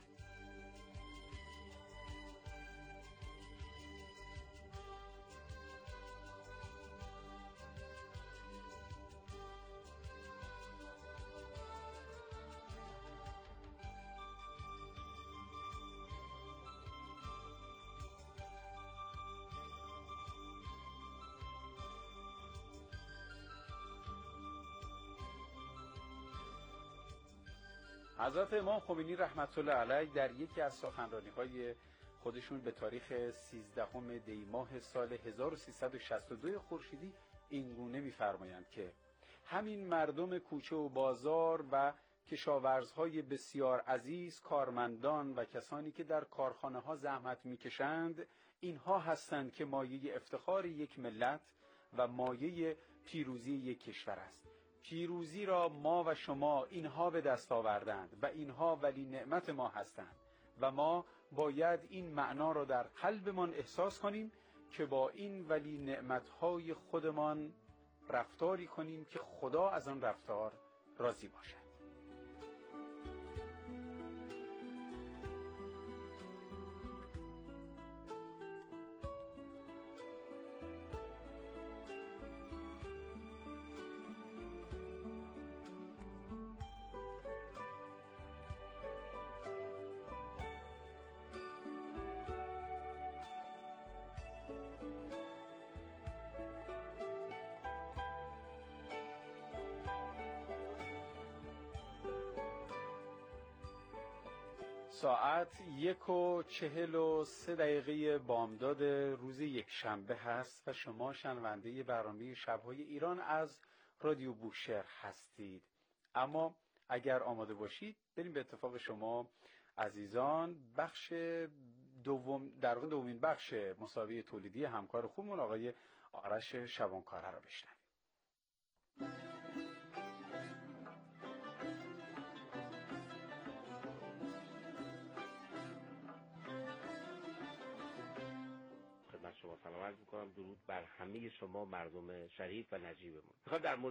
حضرت امام خمینی رحمت الله علیه در یکی از سخنرانی‌های خودشون به تاریخ سیزدهم دی ماه سال هزار و سیصد و شصت و دو خورشیدی این گونه می‌فرمایند که همین مردم کوچه و بازار و کشاورزهای بسیار عزیز، کارمندان و کسانی که در کارخانه‌ها زحمت می‌کشند، اینها هستند که مایه افتخار یک ملت و مایه پیروزی یک کشور است. پیروزی را ما و شما اینها به دست آوردند و اینها ولی نعمت ما هستند و ما باید این معنا را در قلبمان احساس کنیم که با این ولی نعمتهای خودمان رفتاری کنیم که خدا از آن رفتار راضی باشد. ساعت یک و چهل و سه دقیقه بامداد روز یک شنبه هست و شما شنونده برنامه شب‌های ایران از رادیو بوشهر هستید. اما اگر آماده باشید بریم به اتفاق شما عزیزان بخش دوم، در واقع دومین بخش مسابقه تولیدی همکار خوبمون آقای آرش شبانکاره را بشنویم. شما سلام عرض می‌کنم. درود بر همه شما مردم شریف و نجیبمون. میخوام در مورد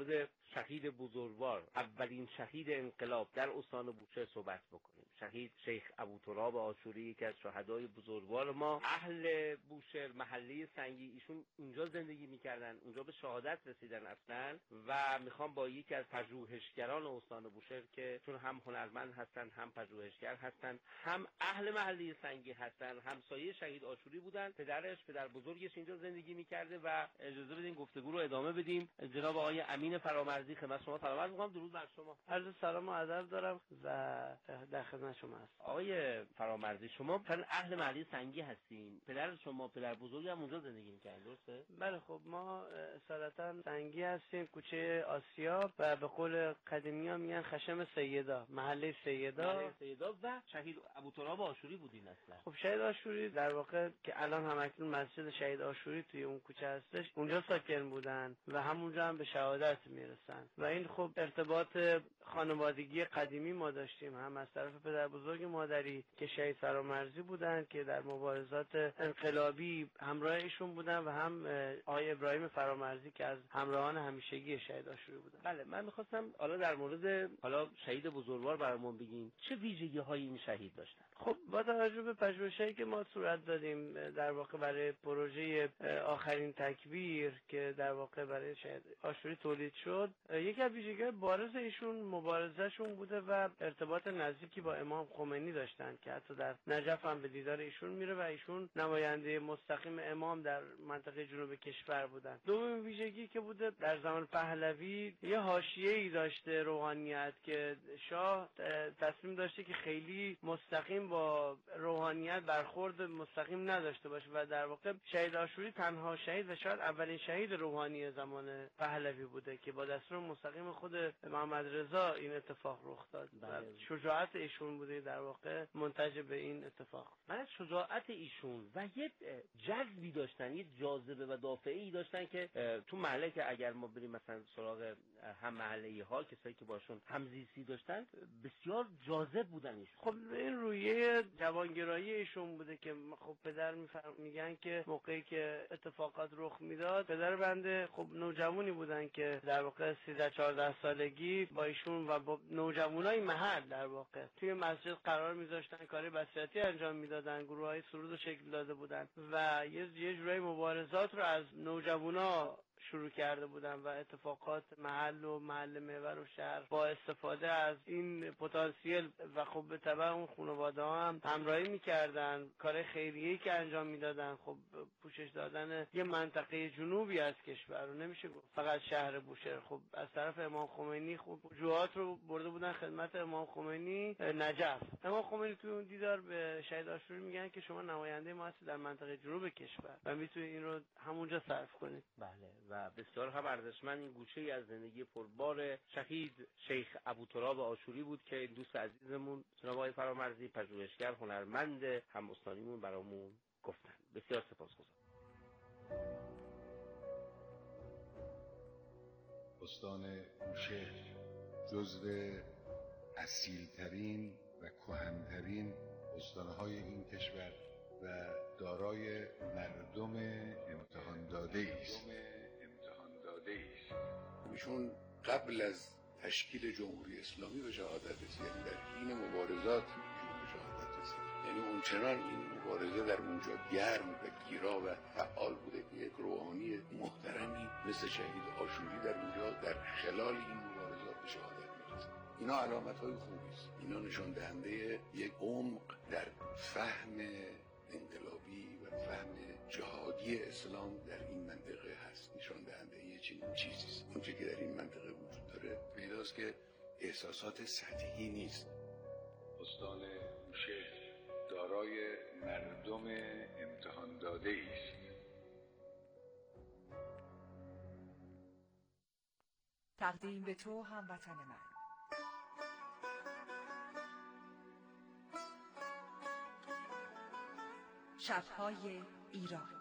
شهید بزرگوار، اولین شهید انقلاب در استان بوشهر صحبت بکنیم. شهید شیخ ابوتراب آشوری، یکی از شهدای بزرگوار ما، اهل بوشهر، محله سنگی، ایشون اونجا زندگی میکردن، اونجا به شهادت رسیدن اصلا و میخوام با یکی از پژوهشگران استان بوشهر که چون هم هنرمند هستن، هم پژوهشگر هستن، هم اهل محله سنگی هستن، همسایه شهید آشوری بودن، پدرش پدر بزرگش اینجا زندگی میکرده و اجازه بدین گفتگو رو ادامه بدیم. جناب آقای امین فرامرزی خدمت شما سلام عرض می‌کنم. درود بر شما. عرض سلام و ادب دارم و در خدمت شما هستم. آقای فرامرزی، شما مثلا اهل محله سنگی هستین، پدر شما پدر بزرگ هم اونجا زندگی می‌کردن، درسته؟ بله، خب ما اصالتا سنگی هستیم، کوچه آسیا و به قول قدیمی‌ها میگن خشم سیدا، محله سیدا. محله سیدا و شهید ابوتراب آشوری بودین اصلا. خب شهید آشوری در واقع که الان هم اکنون مسجد شهید آشوری توی اون کوچه هستش، اونجا ساکن بودن و همونجا هم به شهادت میرسن و این خب ارتباط خانوادگی قدیمی ما داشتیم، هم از طرف پدر بزرگ مادری که شهید فرامرزی بودن که در مبارزات انقلابی همراه ایشون بودن و هم آقای ابراهیم فرامرزی که از همراهان همیشگی شهید آشوری بودن. بله، من میخواستم حالا در مورد حالا شهید بزرگوار برامون بگین چه ویژگی های این شهید داشتن. خب با توجه به پژوهشی که ما صورت دادیم در واقع برای پروژه آخرین تکبیر که در واقع برای شهید آشوری تولید شد، یکی از ویژگی‌های بارز ایشون مبارزه‌شون بوده و ارتباط نزدیکی با امام خمینی داشتن که حتی در نجف هم به دیدار ایشون میره و ایشون نماینده مستقیم امام در منطقه جنوب کشور بودن. دومین ویژگی که بوده در زمان پهلوی یه حاشیه‌ای داشته روحانیت که شاه تصمیم داشته که خیلی مستقیم با روحانیت برخورد مستقیم نداشته باشه و در واقع شهید آشوری تنها شهید و شاید اولین شهید روحانی زمان پهلوی بوده که با دستور مستقیم خود محمد رضا این اتفاق رخ داد. بله. شجاعت ایشون بوده در واقع منتج به این اتفاق. من شجاعت ایشون و یه جذبی داشتن، یه جاذبه و دافعه‌ای داشتن که تو محله که اگر ما بریم مثلا سراغ هم محله‌ای ها، کسایی که باشون همزیستی داشتن، بسیار جاذب بودن ایشون. خب این رویه جوانگرایی ایشون بوده که خب پدر میگن که موقعی که اتفاقات رخ میداد، پدر بنده خب نوجوانی بودن که در واقع سیزده چهارده سالگی با ایشون و با نوجوانای محل در واقع توی مسجد قرار میذاشتن، کار بصیرتی انجام میدادن، گروه‌های سرود رو شکل داده بودن و یه یه جورای مبارزات رو از نوجوانا شروع کرده بودن و اتفاقات محل و محل محور و شهر با استفاده از این پتانسیل و خب به تبع اون خانواده ها هم همراهی میکردن، کار خیریه‌ای که انجام میدادن، خب پوشش دادن یه منطقه جنوبی از کشور رو نمیشه گفت فقط شهر بوشهر. خب از طرف امام خمینی خب وجوهات رو برده بودن خدمت امام خمینی نجف. امام خمینی توی اون دیدار به شهید آشوری میگن که شما نماینده ما هستی در منطقه جنوب کشور و میتونید این رو همونجا صرف کنید. بله و بسیار هم ارزشمند این گوشه از زندگی پربار شهید شیخ ابوتراب آشوری بود که دوست عزیزمون جناب آقای فرامرزی پژوهشگر هنرمند هم استانیمون برامون گفتن. بسیار سپاسگزارم. استان بوشهر جزو اصیلترین و کهن‌ترین استانهای این کشور و دارای مردم امتحان داده است. ایشون قبل از تشکیل جمهوری اسلامی به شهادت رسید، یعنی در حین مبارزات ایشون به شهادت رسید. یعنی اونچنان این مبارزه در اونجا گرم و گیرا و فعال بوده که یک روحانی محترمی مثل شهید آشوری در اونجا در خلال این مبارزات به شهادت میرسه. اینا علامت‌های خوبی است. اینا نشان دهنده یک عمق در فهم انقلابی و فهم جهادی اسلام در این منطقه هست. نشان دهنده یه چنین چیزی است. اونچه که در این منطقه وجود داره پیداست که احساسات سطحی نیست. استان بوشهر دارای مردم امتحان داده است. تقدیم به تو هموطن من. شب‌های ایران.